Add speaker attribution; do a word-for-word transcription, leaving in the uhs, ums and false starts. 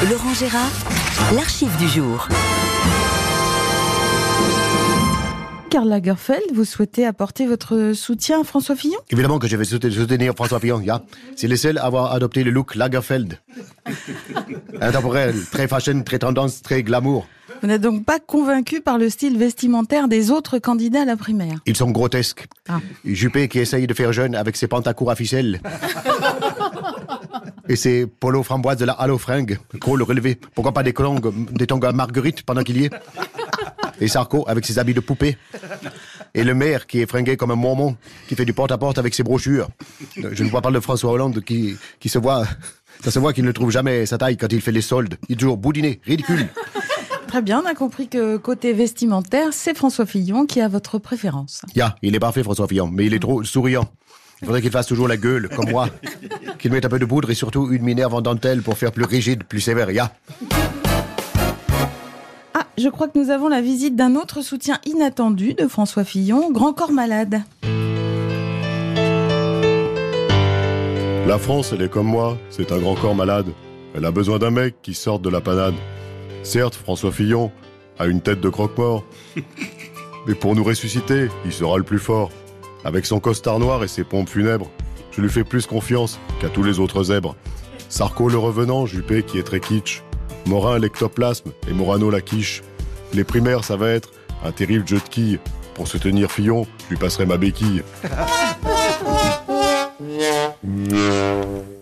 Speaker 1: Laurent Gérard, l'archive du jour.
Speaker 2: Karl Lagerfeld, vous souhaitez apporter votre soutien à François Fillon ?
Speaker 3: Évidemment que je vais soutenir François Fillon. Yeah. C'est le seul à avoir adopté le look Lagerfeld. Intemporel, très fashion, très tendance, très glamour.
Speaker 2: Vous n'êtes donc pas convaincu par le style vestimentaire des autres candidats à la primaire ?
Speaker 3: Ils sont grotesques.
Speaker 2: Ah.
Speaker 3: Juppé qui essaye de faire jeune avec ses pantacours à ficelle. Et ses polos framboises de la Halo Fringue, col relevé. Pourquoi pas des tongs, des tongs à Marguerite pendant qu'il y est ? Et Sarko avec ses habits de poupée. Et le maire qui est fringué comme un mormon, qui fait du porte-à-porte avec ses brochures. Je ne vois pas de François Hollande qui, qui se voit... Ça se voit qu'il ne trouve jamais sa taille quand il fait les soldes. Il est toujours boudiné, ridicule.
Speaker 2: Très bien, on a compris que côté vestimentaire, c'est François Fillon qui a votre préférence.
Speaker 3: Ya, yeah, il est parfait François Fillon, mais il est trop souriant. Il faudrait qu'il fasse toujours la gueule, comme moi. Qu'il mette un peu de poudre et surtout une minerve en dentelle pour faire plus rigide, plus sévère. Ya. Yeah.
Speaker 2: Ah, je crois que nous avons la visite d'un autre soutien inattendu de François Fillon, Grand Corps Malade.
Speaker 4: La France, elle est comme moi, c'est un grand corps malade. Elle a besoin d'un mec qui sorte de la panade. Certes, François Fillon a une tête de croque-mort. Mais pour nous ressusciter, il sera le plus fort. Avec son costard noir et ses pompes funèbres, je lui fais plus confiance qu'à tous les autres zèbres. Sarko le revenant, Juppé qui est très kitsch. Morin l'ectoplasme et Morano la quiche. Les primaires, ça va être un terrible jeu de quilles. Pour soutenir Fillon, je lui passerai ma béquille.